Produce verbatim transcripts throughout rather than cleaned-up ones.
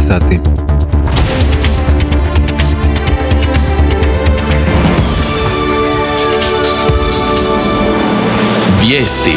sati. Vijesti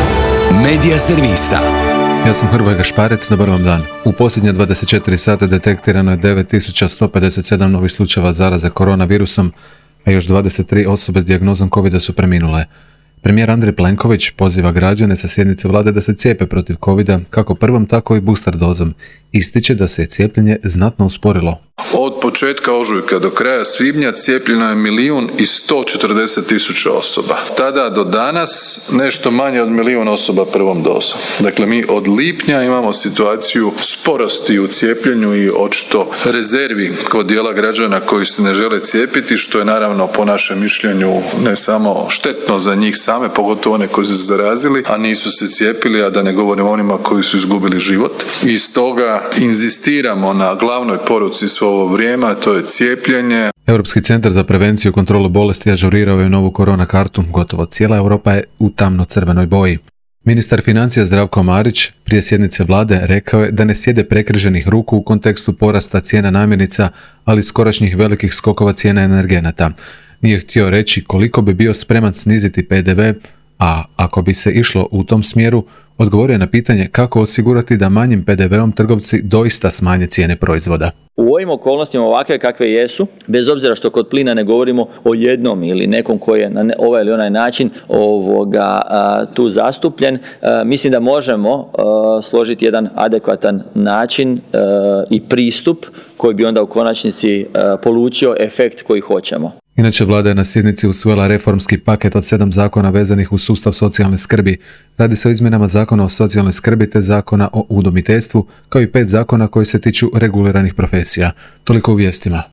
Medija servisa. Ja sam Hrvoje Gašparec, dobar vam dan. U posljednje dvadeset četiri sata detektirano je devet tisuća sto pedeset sedam novih slučajeva zaraze koronavirusom, a još dvadeset tri osobe s dijagnozom covida su preminule. Premijer Andrej Plenković poziva građane sa sjednice vlade da se cijepe protiv covida, kako prvom, tako i booster dozom. Ističe da se je cijepljenje znatno usporilo. Od početka ožujka do kraja svibnja cijepljeno je milijun i sto četrdeset tisuća osoba. Tada do danas nešto manje od milijun osoba prvom dozom. Dakle, mi od lipnja imamo situaciju sporosti u cijepljenju i očito rezervi kod dijela građana koji se ne žele cijepiti, što je naravno po našem mišljenju ne samo štetno za njih same, pogotovo one koji su se zarazili, a nisu se cijepili, a da ne govorim o onima koji su izgubili život. I stoga inzistiramo na glavnoj poruci svo ovo vrijeme, a to je cijepljenje. Europski centar za prevenciju i kontrolu bolesti ažurirao je novu korona kartu. Gotovo cijela Europa je u tamno-crvenoj boji. Ministar financija Zdravko Marić prije sjednice vlade rekao je da ne sjede prekriženih ruku u kontekstu porasta cijena namirnica, ali skorašnjih velikih skokova cijena energenata. Nije htio reći koliko bi bio spreman sniziti pe de ve, a ako bi se išlo u tom smjeru, odgovorio je na pitanje kako osigurati da manjim pe de veom trgovci doista smanje cijene proizvoda. U ovim okolnostima ovakve kakve jesu, bez obzira što kod plina ne govorimo o jednom ili nekom koji je na ovaj ili onaj način ovoga, a, tu zastupljen, a, mislim da možemo a, složiti jedan adekvatan način a, i pristup koji bi onda u konačnici a, polučio efekt koji hoćemo. Inače, vlada je na sjednici usvojila reformski paket od sedam zakona vezanih uz sustav socijalne skrbi. Radi se o izmjenama zakona o socijalnoj skrbi te zakona o udomiteljstvu, kao i pet zakona koji se tiču reguliranih profesija. Toliko u vijestima.